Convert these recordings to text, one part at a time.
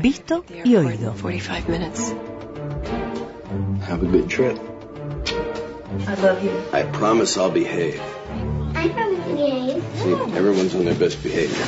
visto y oído. Have a good trip. I love you. I promise I'll behave. I promise to behave. See, everyone's on their best behavior.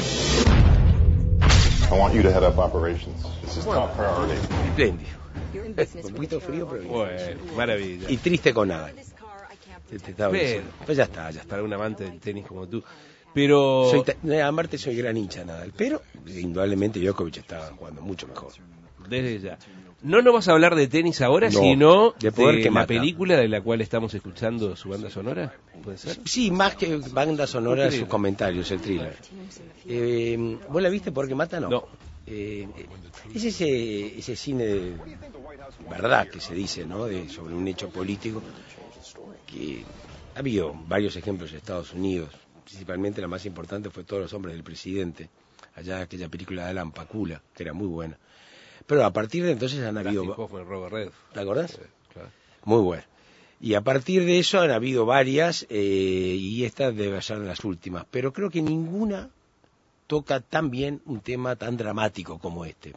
I want you to head up operations. This is top priority. Espléndido. Un poquito frío, pero bien. Bueno, maravilla. Y triste con nada. Te estaba Pero, diciendo. Pues ya está. Para un amante del tenis como tú. Pero... Amarte soy gran hincha de Nadal, pero indudablemente Djokovic estaba jugando mucho mejor. Desde ya. No nos vas a hablar de tenis ahora, No, sino de poder que la mata. película de la cual estamos escuchando su banda sonora, ¿puede ser? Sí, más que banda sonora, sus comentarios, el thriller. ¿Vos la viste Porque Mata? No. No. Es ese cine de verdad que se dice, ¿no? Sobre un hecho político, que ha habido varios ejemplos en Estados Unidos, principalmente la más importante fue Todos los hombres del presidente, allá aquella película de Alan Pakula, que era muy buena. Pero a partir de entonces han habido... Robert Redford. ¿Te acordás? Claro. Muy bueno. Y a partir de eso han habido varias, y esta debe ser de las últimas, pero creo que ninguna toca tan bien un tema tan dramático como este.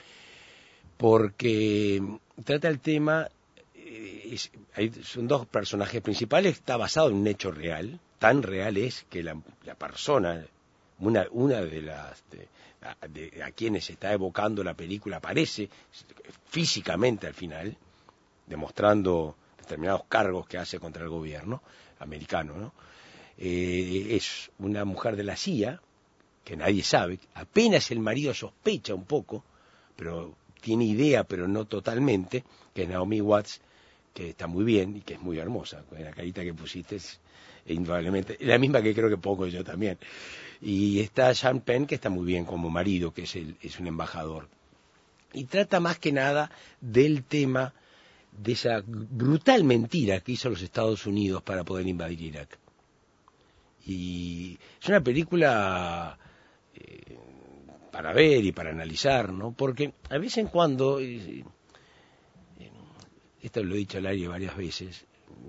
Porque trata el tema, son dos personajes principales, está basado en un hecho real, tan real es que la persona, una de las... a quienes se está evocando la película aparece físicamente al final, demostrando determinados cargos que hace contra el gobierno americano, ¿no? Es una mujer de la CIA, que nadie sabe, apenas el marido sospecha un poco, pero tiene idea, pero no totalmente, que es Naomi Watts, que está muy bien y que es muy hermosa, con la carita que pusiste es indudablemente, la misma que creo que poco yo también. Y está Sean Penn, que está muy bien como marido, que es un embajador. Y trata más que nada del tema de esa brutal mentira que hizo los Estados Unidos para poder invadir Irak. Y es una película para ver y para analizar, ¿no? Porque a veces en cuando, esto lo he dicho al aire varias veces,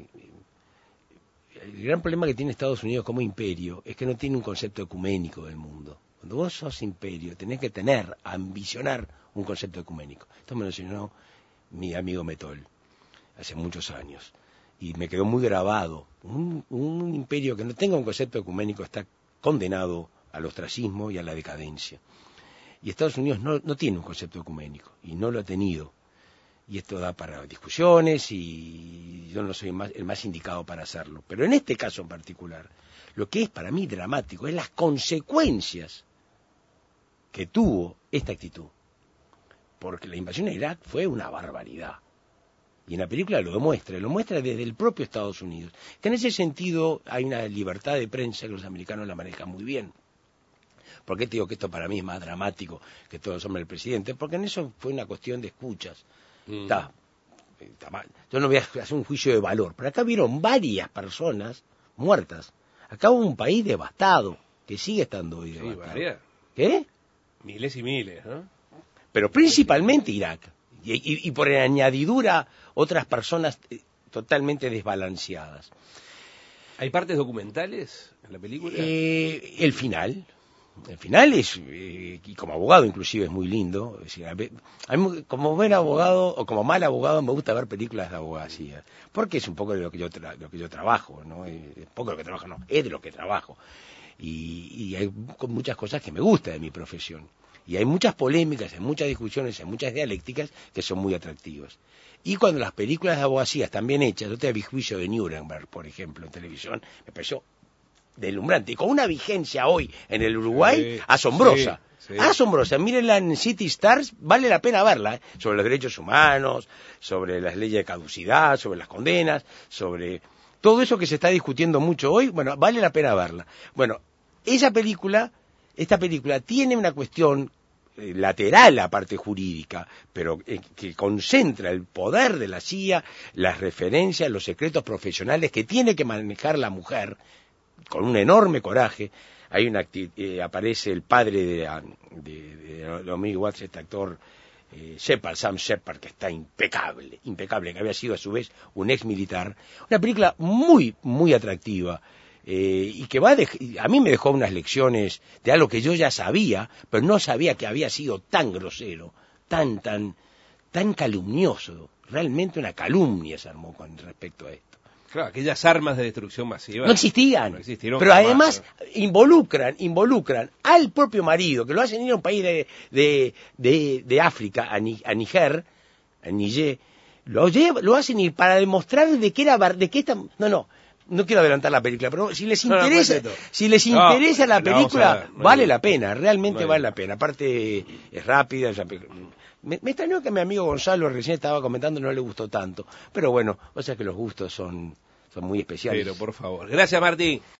el gran problema que tiene Estados Unidos como imperio es que no tiene un concepto ecuménico del mundo. Cuando vos sos imperio tenés que ambicionar un concepto ecuménico. Esto me lo enseñó mi amigo Metol hace muchos años y me quedó muy grabado. Un imperio que no tenga un concepto ecuménico está condenado al ostracismo y a la decadencia. Y Estados Unidos no tiene un concepto ecuménico y no lo ha tenido. Y esto da para discusiones y yo no soy el más indicado para hacerlo. Pero en este caso en particular, lo que es para mí dramático es las consecuencias que tuvo esta actitud. Porque la invasión a Irak fue una barbaridad. Y en la película lo muestra desde el propio Estados Unidos. Que en ese sentido hay una libertad de prensa que los americanos la manejan muy bien. ¿Por qué te digo que esto para mí es más dramático que Todos los hombres del presidente? Porque en eso fue una cuestión de escuchas. Está mal. Yo no voy a hacer un juicio de valor, pero acá vieron varias personas muertas. Acá hubo un país devastado, que sigue estando hoy devastado. Varias. ¿Qué? Miles y miles, ¿no? Pero principalmente Irak. Y por añadidura otras personas totalmente desbalanceadas. ¿Hay partes documentales en la película? El final es, y como abogado inclusive es muy lindo. Es decir, a mí, como buen abogado o como mal abogado me gusta ver películas de abogacía, porque es un poco de lo que yo trabajo, ¿no? Es poco de lo que trabajo, no, es de lo que trabajo. Y hay muchas cosas que me gustan de mi profesión. Y hay muchas polémicas, hay muchas discusiones, hay muchas dialécticas que son muy atractivas. Y cuando las películas de abogacía están bien hechas, yo te vi Juicio de Nuremberg, por ejemplo, en televisión, me pareció deslumbrante, y con una vigencia hoy en el Uruguay asombrosa. Sí. Asombrosa, mírenla en City Stars, vale la pena verla, sobre los derechos humanos, sobre las leyes de caducidad, sobre las condenas, sobre todo eso que se está discutiendo mucho hoy, bueno, vale la pena verla. Bueno, esta película tiene una cuestión lateral a la parte jurídica, pero que concentra el poder de la CIA, las referencias, los secretos profesionales que tiene que manejar la mujer con un enorme coraje. Hay aparece el padre de Naomi Watts, este actor Sam Shepard, que está impecable, que había sido a su vez un ex militar. Una película muy, muy atractiva. Y que a mí me dejó unas lecciones de algo que yo ya sabía, pero no sabía que había sido tan grosero, tan calumnioso. Realmente una calumnia se armó con respecto a esto. Claro, aquellas armas de destrucción masiva No existían, no existieron pero jamás, además ¿no? involucran al propio marido, que lo hacen ir a un país de África, a Níger, lo hacen ir para demostrar de qué no quiero adelantar la película, pero si les interesa la película, vale la pena, realmente vale la pena. Aparte es rápida, me extrañó que mi amigo Gonzalo recién estaba comentando no le gustó tanto, pero bueno, o sea que los gustos son muy especiales. Pero por favor, gracias Martín.